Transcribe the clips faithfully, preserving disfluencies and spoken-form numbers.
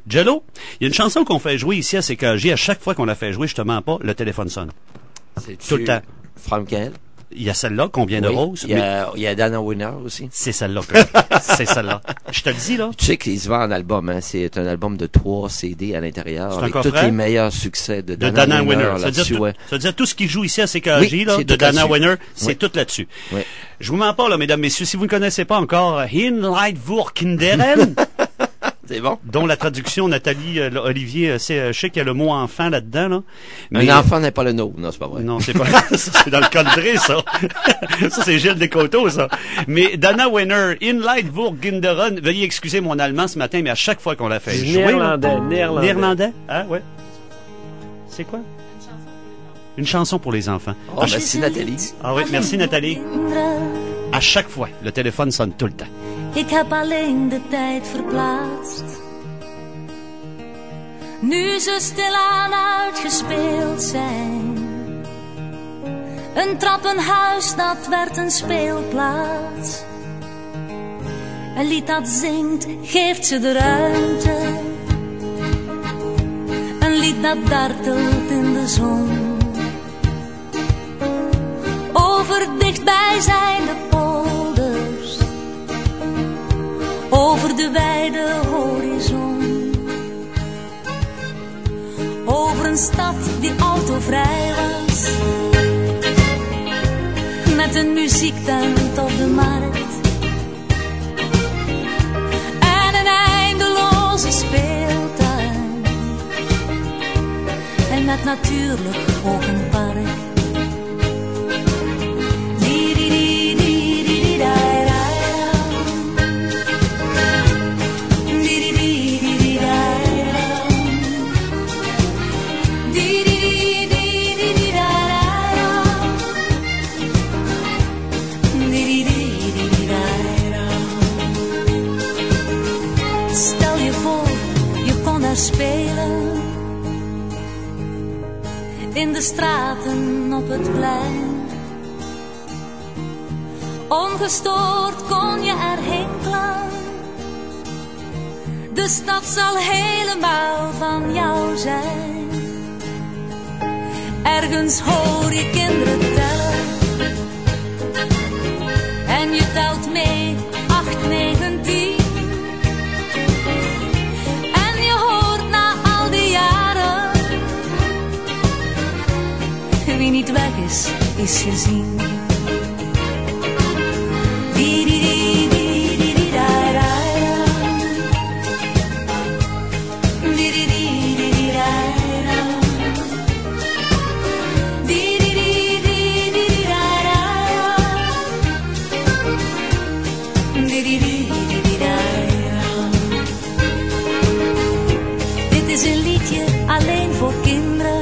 Jello, il y a une chanson qu'on fait jouer ici à C K J. À chaque fois qu'on la fait jouer, je te mens pas, le téléphone sonne. C'est-tu Tout le temps. From Gael? Il y a celle-là, Combien de Oui. roses? Il y a, il y a Dana Winner aussi. C'est celle-là. Que... c'est celle-là. Je te le dis, là. Tu sais qu'il se vend en album, hein. C'est un album de trois C D à l'intérieur. C'est un avec coffret? tous les meilleurs succès de, De Dana, Dana Winner, Winner. Ça veut, dire tout, ouais. ça veut dire tout ce qui joue ici à C K J, Oui, là, c'est de tout Dana là-dessus. Winner, c'est Oui. tout là-dessus. Oui. Je vous mens pas, là, mesdames, messieurs, si vous ne connaissez pas encore Hinleidvoer Kinderen, C'est bon. dont la traduction, Nathalie, euh, Olivier, euh, c'est, euh, je sais qu'il y a le mot enfant là-dedans, là. Mais, Un enfant n'est pas le nôtre. Non, c'est pas vrai. Non, c'est pas, ça, c'est dans le country, ça. Ça, c'est Gilles Descoteaux, ça. Mais Dana Winner, Hinleidvoer Kinderen, veuillez excuser mon allemand ce matin, mais à chaque fois qu'on l'a fait jouer. Néerlandais, là, néerlandais. Néerlandais? Ah, ouais. C'est quoi? Une chanson pour les enfants. Oh, Ah, merci Nathalie. Ah oui, merci Nathalie. À chaque fois, le téléphone sonne tout le temps. Ik heb alleen de tijd verplaatst. Nu ze stilaan uitgespeeld zijn. Een trappenhuis, dat werd een speelplaats. Een lied dat zingt, geeft ze de ruimte. Een lied dat dartelt in de zon. Over dichtbijzijnde polders. Over de wijde horizon. Over een stad die autovrij was. Met een muziektent op de markt. En een eindeloze speeltuin. En met natuurlijk ook een park. Spelen in de straten op het plein. Ongestoord kon je er hinkelen. De stad zal helemaal van jou zijn. Ergens hoor je kinderen tellen. En je telt mee acht, negen, tien. Wie niet weg is, is gezien. Di di di di di di da da. Di di di di di da da. Di di di di di da da. Di di di di da da. Dit is een liedje alleen voor kinderen.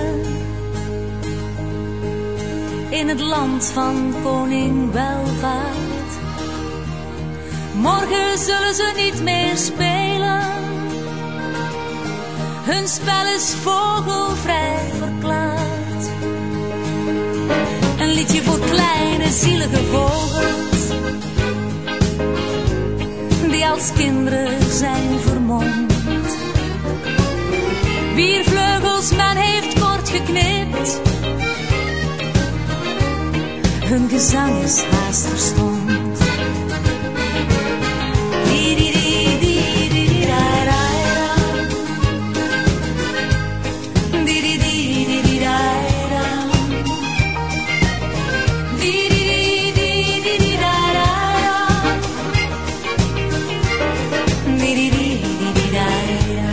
In het land van koning Welvaart. Morgen zullen ze niet meer spelen. Hun spel is vogelvrij verklaard. Een liedje voor kleine zielige vogels. Die als kinderen zijn vermomd. Wier vleugels men heeft kort geknipt. Hun gezang is haast verstomd. Di di di di di di da da da. Di di di di di da da. Di di di di di di da da. Di di di di di da da.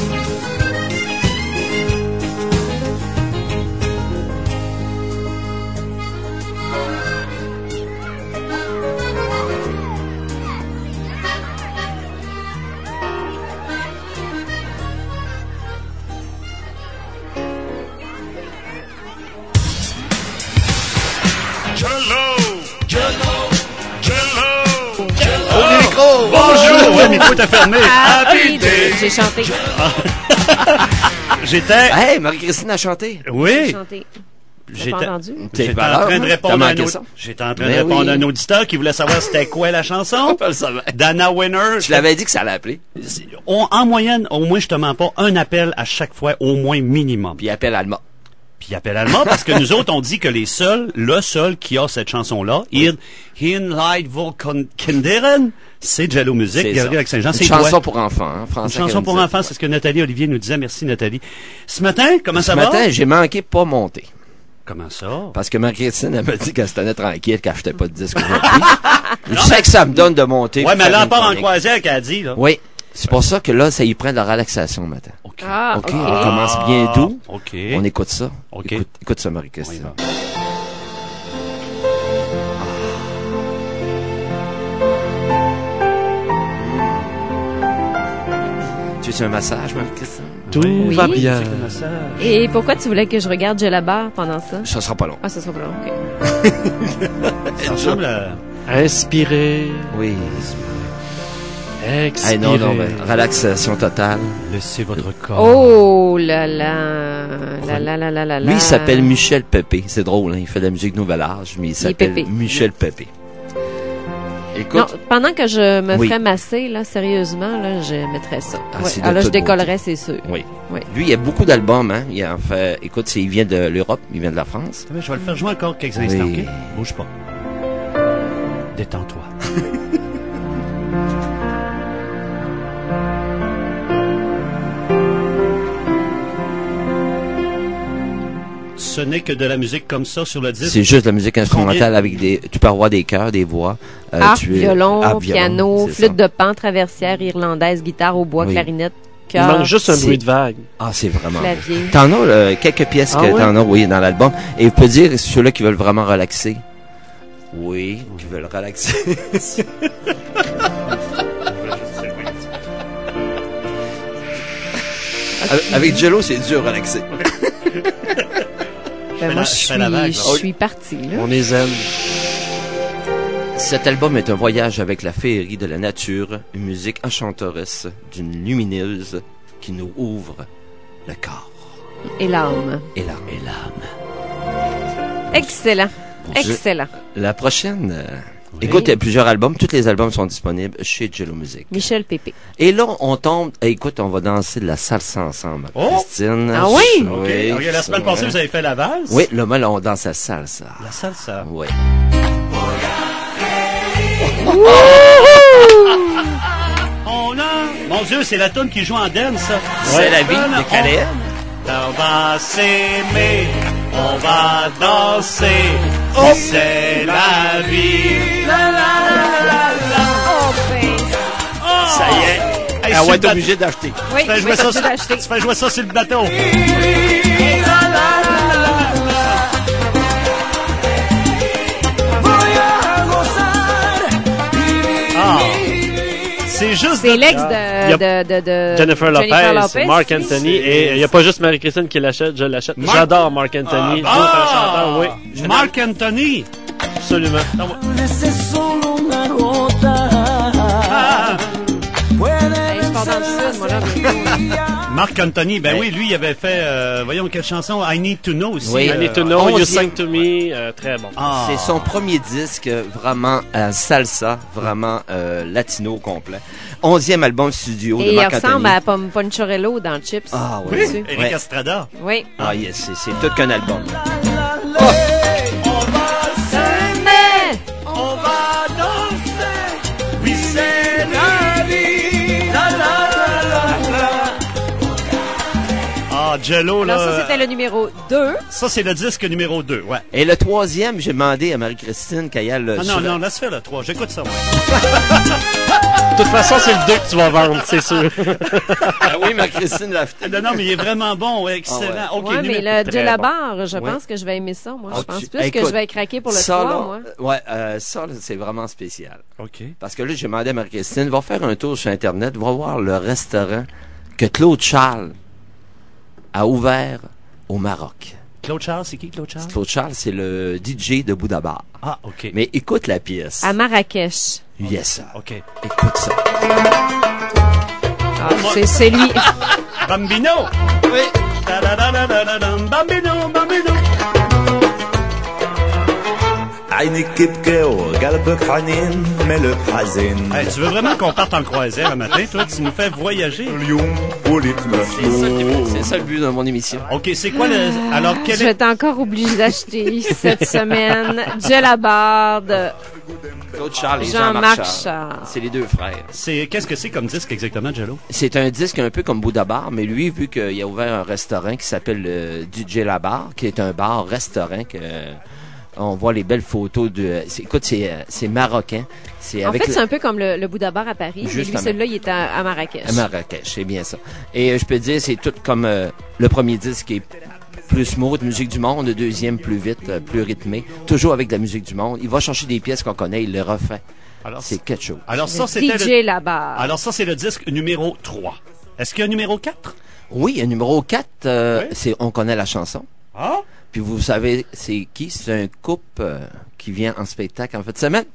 Bonjour! Ouais, mais tout est fermé. Happy Day! J'ai chanté. J'étais... Hey, Marie-Christine a chanté. Oui. J'ai chanté. J'ai pas entendu. T'es J'étais en valeur, train de hein? répondre T'as à un manqué autre, ça? j'étais en train Ben de répondre oui. à un auditeur qui voulait savoir c'était quoi la chanson. Je le savais. Dana Winner. Je l'avais dit que ça allait appeler. On, en moyenne, au moins, je te mens pas, un appel à chaque fois, au moins minimum. Puis il appelle Alma. Puis il appelle allemand parce que nous autres, on dit que les seuls, le seul qui a cette chanson-là, In, in Light Kinderen, c'est Jello Music, C'est Galerie ça. Lac-Saint-Jean. Une C'est chanson toi. pour enfants, hein, Une français. chanson comme pour ça. enfants, c'est ce que Nathalie Olivier nous disait. Merci, Nathalie. Ce matin, comment ça Ce va? matin, j'ai manqué pas monter. Comment ça? Parce que Marie-Christine, elle m'a dit qu'elle se tenait tranquille, qu'elle achetait pas de disque aujourd'hui. Je sais que ça me donne de monter. Ouais, mais faire là, une part en chronique. croisière qu'elle a dit, là. Oui. C'est pour ça que là, ça y prend de la relaxation le matin. OK. Ah, OK, OK. on commence bien doux. OK. On écoute ça. OK. Écoute, écoute ça, On y Marie-Christine. va. Tu veux un massage, Marie-Christine? Tout Oui. va bien. C'est comme ça. Et pourquoi tu voulais que je regarde Jellaba pendant ça? Ça sera pas long. Ah, ça sera pas long, OK. Ça ressemble à... Inspirez, Oui. expirez. Hey, non, non, ben, relaxation totale. Laissez votre corps. Oh là là, là là là là là là. Lui, il s'appelle Michel Pépé. C'est drôle, hein? Il fait de la musique Nouvel Âge, mais il s'appelle Pépé. Michel Pépé. Non, Écoute, pendant que je me Oui. ferais masser, là, sérieusement, là, je mettrais ça. Ah, Ouais. c'est de Alors là, je toute décollerais, c'est sûr. oui. Oui. Lui, il y a beaucoup d'albums, hein? Il en fait, écoute, c'est- il vient de l'Europe, il vient de la France. Je vais le faire jouer encore quelques instants, Oui. OK? Bouge pas. Détends-toi. Ce n'est que de la musique comme ça sur le disque. C'est juste de la musique instrumentale Combien- avec des, tu peux avoir des chœurs, des voix. euh, Harpe, tu es- violon, harpe, piano, c'est flûte ça. de pan, traversière irlandaise, guitare au bois, Oui. clarinette, Il manque chœur, juste un c'est- bruit de vague. Ah, c'est vraiment. clavier. T'en as euh, quelques pièces Ah que ouais? t'en as, oui, dans l'album. Et je peux dire, ceux-là qui veulent vraiment relaxer. Oui, qui veulent relaxer. Avec- Avec Jello, c'est dur à relaxer. Ben, la- moi, je je fais la vague, suis, là. je suis partie, là. On les aime. Cet album est un voyage avec la féerie de la nature, une musique enchanteresse d'une lumineuse qui nous ouvre le corps Et l'âme. et l'âme. Et l'âme. Excellent. Je- Excellent. La prochaine, euh, écoute, il y a plusieurs albums, tous les albums sont disponibles chez Jello Music. Michel Pépé. Et là, on tombe, eh, écoute, on va danser de la salsa ensemble. Oh! Christine. Ah oui? OK. OK, la semaine ça, passée, ouais. vous avez fait la valse? Oui, là, là, on danse la salsa. La salsa. Oui. On a... Mon Dieu, c'est la tune qui joue en dance, ça. C'est la vie de Calais. On va s'aimer, on va danser, c'est la vie. La, la, la, la, la. Oh, ben. Ça y est. Hey, Elle sur va le être bateau- obligée d'acheter. Oui, Tu fais je jouer vais ça sortir sur- d'acheter. tu fais jouer ça sur le bateau. Ah, c'est juste C'est de- l'ex Il y de, a de, de, de Jennifer Lopez, Lopez. Mark Anthony, et il n'y a pas juste Marie-Christine qui l'achète, je l'achète. Mark- J'adore Mark Anthony. Ah, L'autre, un chanteur, oui. Mark Anthony. Absolument. Ah, Hey, je pars dans le sud, moi, là. Mark Anthony, ben Ouais. oui, lui, il avait fait, euh, voyons quelle chanson, I Need to Know aussi. Oui. euh, I need to know, you onzième. sing to me, euh, très bon. Ah. C'est son premier disque vraiment euh, salsa, vraiment euh, latino complet. Onzième album studio Et de il Marc ressemble Anthony. à Pom- Ponchorello dans Chips. Ah oui. Oui, Dessus. Eric Ouais. Estrada. Oui. Ah yes, c'est, c'est tout qu'un album. Mais, On va danser, oui c'est la vie. La, la, la, la, la. Ah, Jello, là. alors ça, c'était le numéro deux. Ça, c'est le disque numéro deux, ouais. Et le troisième, j'ai demandé à Marie-Christine qu'elle y aille le Ah non, sur- non, laisse faire le trois. J'écoute ça, ouais. De toute façon, c'est le deux que tu vas vendre, c'est sûr. Ah oui, Marie-Christine l'a acheté. Non, non, mais il est vraiment bon, ouais, excellent. OK, Ouais, mais numéro- le très Jellaba, je Ouais. pense que je vais aimer ça, moi. Ah, Je pense tu- plus que écoute, je vais craquer pour le ça, trois, là, moi. Ouais, euh, ça, là, c'est vraiment spécial. OK. Parce que là, j'ai demandé à Marie-Christine, va faire un tour sur Internet, va voir le restaurant que Claude Charles a ouvert au Maroc. Claude Charles, c'est qui, Claude Charles? Claude Charles, c'est le D J de Bouddha Bar. Ah, OK. Mais écoute la pièce. À Marrakech. Yes, sir. OK. Écoute ça. Ah, c'est, c'est lui. Bambino! Oui. Ta-da-da-da-da-da-dam, Bambino, Bambino! عينك يبكي وقلبك حنين ملك حزين Hey, tu veux vraiment qu'on parte en croisière un matin, toi? Tu nous fais voyager. اليوم وليت C'est ça, qui- مفلوق c'est ça le but de mon émission. OK, c'est quoi le... Alors, quel Je vais est... être encore obligé d'acheter cette semaine Djelabarde, Claude Charles et Jean-Marc Jean-Marc Charles. Charles. C'est les deux frères. C'est... Qu'est-ce que c'est comme disque exactement, Jello? C'est un disque un peu comme Bouddha Bar, mais lui, vu qu'il a ouvert un restaurant qui s'appelle le D J La Bar, qui est un bar-restaurant que... euh, on voit les belles photos de... c'est- écoute, c'est, euh, c'est marocain. C'est En avec fait, le- c'est un peu comme le, le Bouddha Bar à Paris. Mais lui, Justement. celui-là, il est à, à Marrakech. à Marrakech, c'est bien ça. Et euh, je peux te dire, c'est tout comme euh, le premier disque qui est plus smooth, musique du monde, le deuxième plus vite, euh, plus rythmé, toujours avec de la musique du monde. Il va chercher des pièces qu'on connaît, il les refait. Alors, C'est quelque chose. alors ça, c'était D J le... Labarde. Alors ça, c'est le disque numéro trois. Est-ce qu'il y a un numéro quatre? Oui, un numéro quatre, euh, Oui. c'est On connaît la chanson. Ah? Puis vous savez, c'est qui? C'est un couple euh, qui vient en spectacle en fin de semaine.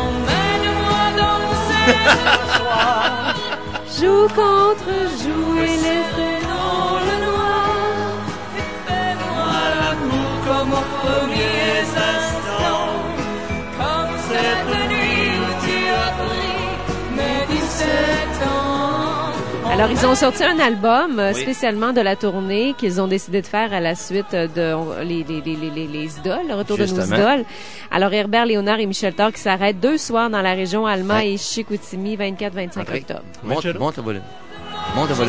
Joue contre joue et laissez dans le noir. Fais-moi l'amour comme aux premiers instants. Comme cette nuit où tu as pris mes dix-sept ans. Alors, ils ont sorti un album euh, Oui. spécialement de la tournée qu'ils ont décidé de faire à la suite de on- les, les, les, les, les, les idoles, le retour de nos Justement. idoles. Alors, Herbert Léonard et Michel Thor qui s'arrêtent deux soirs dans la région Alma Ouais. et Chicoutimi, vingt-quatre vingt-cinq Ok. octobre. Monte, Jello. monte le volume. Monte le volume.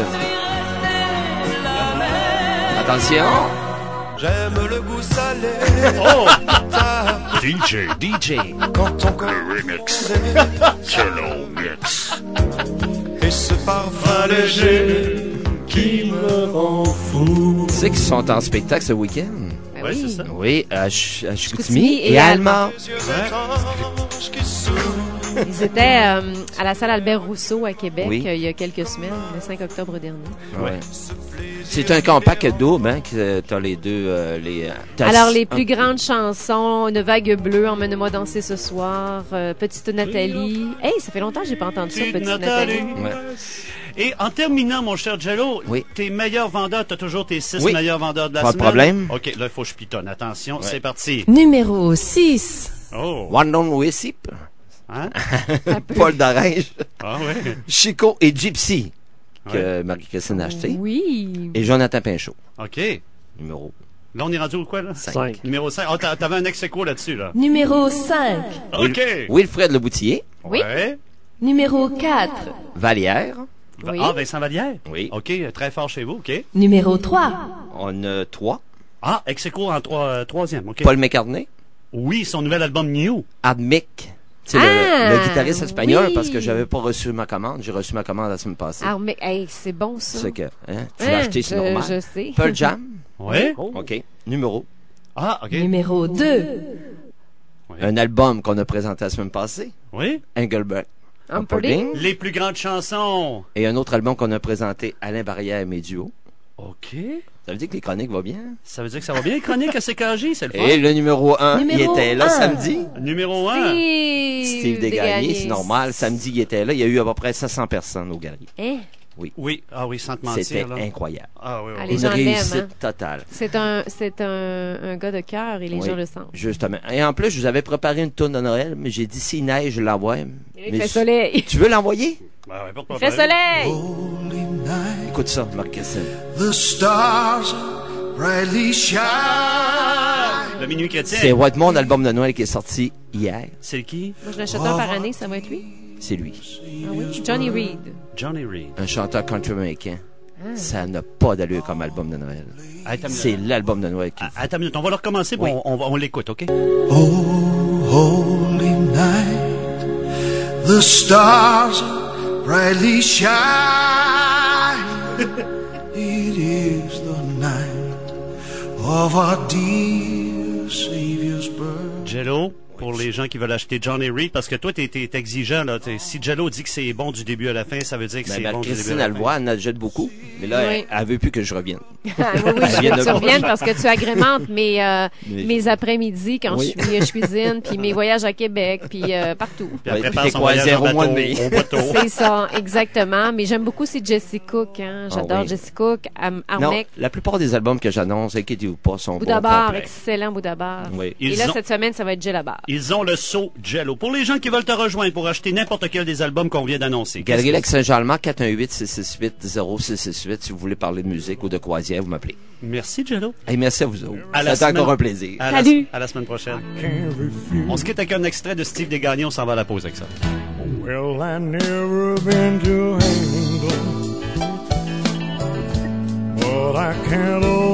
Attention. J'aime le goût salé. Oh! Ta D J, D J. quand ton corps remix. Jello Mix. Et ce parfum léger qui me rend fou. Tu sais qu'ils sont en spectacle ce week-end? Ben Ouais, c'est ça. Oui, à, Ch- à Chicoutimi Chicoutimi et et à à Alma. Alma. Les yeux étranges qui s'ouvrent. Ils étaient euh, à la salle Albert Rousseau à Québec Oui. euh, il y a quelques semaines, le cinq octobre dernier. Ouais. C'est un compact double, hein, que t'as les deux, euh, les... euh, t'as- Alors, les plus Ah, grandes chansons, Une vague bleue, Emmène-moi danser ce soir, euh, Petite Nathalie. Hey, ça fait longtemps que j'ai pas entendu ça, Petite Petite Nathalie. Nathalie. Ouais. Et en terminant, mon cher Jello, Oui. tes meilleurs vendeurs, t'as toujours tes six Oui. meilleurs vendeurs de la Pas de semaine? problème. OK, là, il faut que je pitonne. Attention, c'est parti. Numéro six. Oh. One on Wissip, Hein? Paul d'Orange, Ah ouais. Chico et Gypsy, que Marie-Christine a acheté, Oui. et Jonathan Pinchot, OK. numéro Là, on est rendu au quoi, là? cinq. Cinq. Numéro cinq. Oh, t'a- t'avais un ex-écho là-dessus, là. Numéro cinq. OK. Wilfred Leboutillier, Oui. Ouais. Numéro quatre. Vallière, Oui. Ah, Vincent Vallière? oui, OK, très fort chez vous, OK. Numéro trois. on a trois, Ah, ex-écho en trois, euh, troisième, OK. Paul McCartney, Oui, son nouvel album New. Admic, c'est Ah, le, le guitariste espagnol, oui. parce que j'avais pas reçu ma commande, j'ai reçu ma commande la semaine passée. Ah, mais hey, c'est bon, ça. C'est que, hein, tu Hein, l'as acheté, c'est je- normal. Je sais. Pearl Jam, Ouais. OK, numéro, Ah, OK. Numéro deux. un album qu'on a présenté la semaine passée, Oui. Engelbert Humperdinck. Les plus grandes chansons. et un autre album qu'on a présenté, Alain Barrière et mes duos. OK. Ça veut dire que les chroniques vont bien. Ça veut dire que ça va bien, chronique à C K J, c'est le fun. Et le numéro un, il Numéro était là un. samedi. Numéro un. Steve, Steve Desgagnés, c'est normal. Samedi, il était là. Il y a eu à peu près cinq cents personnes au Galerie. Hein? Oui. Ah oui, sans te C'était mentir, là. incroyable. Ah oui, oui. Allez, oui. Les Une gens l'aiment, réussite hein. totale. C'est un, c'est un, un gars de cœur et les Oui, gens le sentent. Justement. Et en plus, je vous avais préparé une tourne de Noël, mais j'ai dit s'il neige, je l'envoie. Il Mais fait je- soleil. Tu veux l'envoyer? Ben ouais, pas de Il fait problème. soleil. Holy night, Écoute ça, Marc-Christine. the stars brightly shine. Le Minuit C'est chrétien. What mon album de Noël qui est sorti hier. C'est qui? Moi, je l'achète un par année, ça va être lui. C'est lui. Ah oui? Johnny Reed. Johnny Reed. Un chanteur country américain. Ça n'a pas d'allure comme album de Noël. Attends, C'est l'album de Noël qui... Ah, attends une minute, on va le recommencer, puis Oui. on, on, va- on l'écoute, OK? Oh, holy night, the stars brightly shine. It is the night of our dear Savior's birth. Jello, pour les gens qui veulent acheter Johnny Reed, parce que toi, t'es, t'es exigeant, là. T'es- si Jello dit que c'est bon du début à la fin, ça veut dire que Ben, c'est bon du début Christine, à la elle le fin. voit, elle en achète beaucoup. Mais là, Oui. elle, elle veut plus que je revienne. Ah, oui, oui, je veux que tu reviennes parce que tu agrémentes mes, euh, Mais- mes après-midi quand Oui. je suis je cuisine, puis mes voyages à Québec, puis euh, partout. Puis elle Ouais, prépare puis son t'es voyage croisière en au mois de bateau, mai. au bateau. C'est ça, exactement. Mais j'aime beaucoup c'est Jessie Cook. Hein. J'adore Ah oui. Jessie Cook, Am- Non, Armec, la plupart des albums que j'annonce, inquiétez-vous pas, sont Bouddha bons Bar, complets. excellent Bouddha Bar. Oui. Ils Et là, ont- cette semaine, ça va être Jill Bar. Ils ont le saut Jello. Pour les gens qui veulent te rejoindre pour acheter n'importe quel des albums qu'on vient d'annoncer. Galerie Lac Saint-Jean-Marc, quatre un huit, six six huit, zéro six six huit. Si vous voulez parler de musique ou de croisière, vous m'appelez. Merci, Jello. Hey, merci à vous autres. À la C'était semaine- encore un plaisir. À la- Salut. à la semaine prochaine. Can't refuse. On se quitte avec un extrait de Steve Desgagnés. On s'en va à la pause avec ça. Well, I never been to England, but I can't